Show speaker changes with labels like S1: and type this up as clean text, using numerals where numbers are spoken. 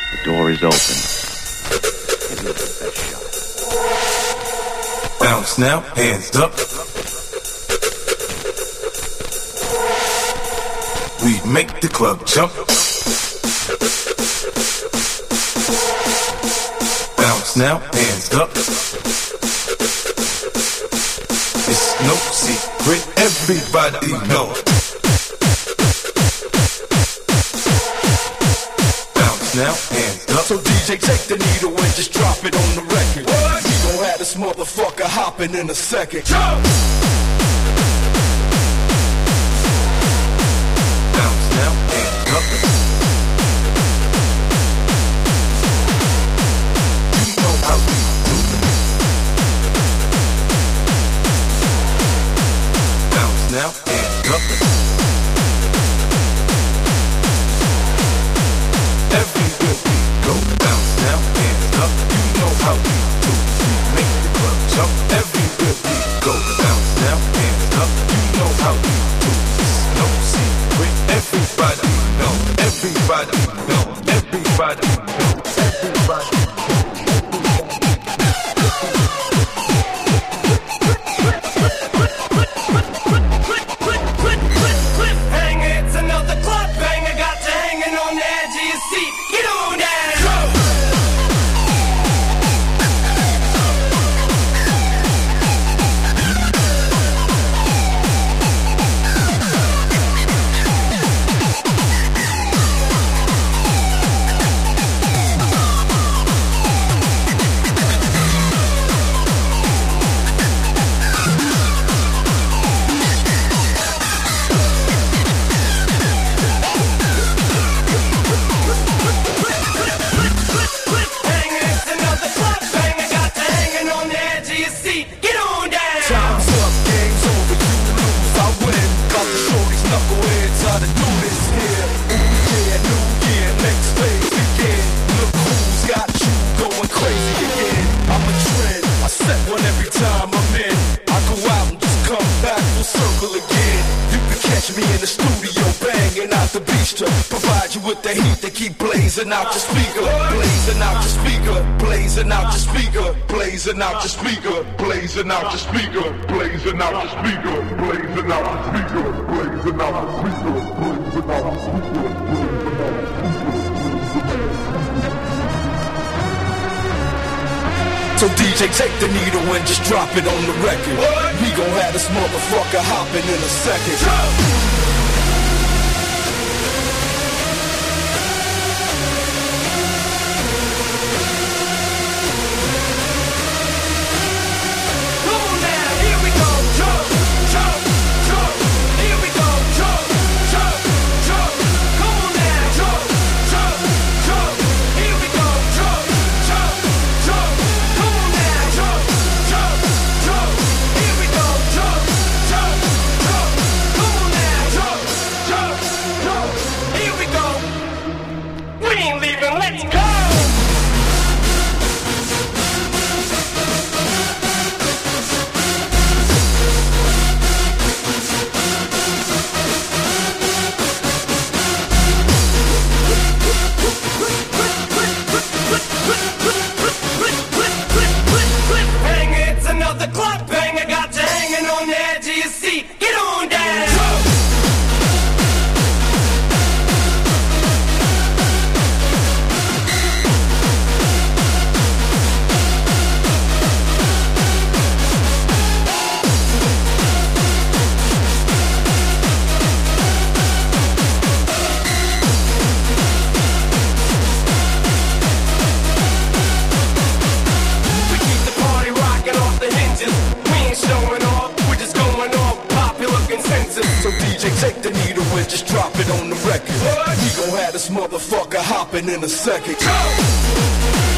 S1: The door is open. Give me the best shot.
S2: Bounce now, hands up. We make the club jump. Bounce now, hands up. It's no secret, everybody know. Bounce now, hands up.
S3: So DJ, take the needle and just drop it on the record. What? We gon' have this motherfucker hopping in a second. Jump!
S2: Bounce now, hands up. You know how we do. Bounce now, hands up. Everywhere we go, bounce now, hands up. You know how we do. We make the club jump. Everywhere we go, bounce now, hands up. You know how we do. It's no secret. Everybody know. Everybody know. Everybody know. Everybody. Provide you with the heat that keep blazing out your speaker, blazing out your speaker, blazing out your speaker, blazing out your speaker, blazing out your speaker, blazing out your speaker, blazing out your speaker, blazing out your speaker, blazing out your speaker. So DJ, take the needle and just drop it on the record. We gon' have this motherfucker hopping in a second. Take the needle and just drop it on the record. We gon' have this motherfucker hopping in a second.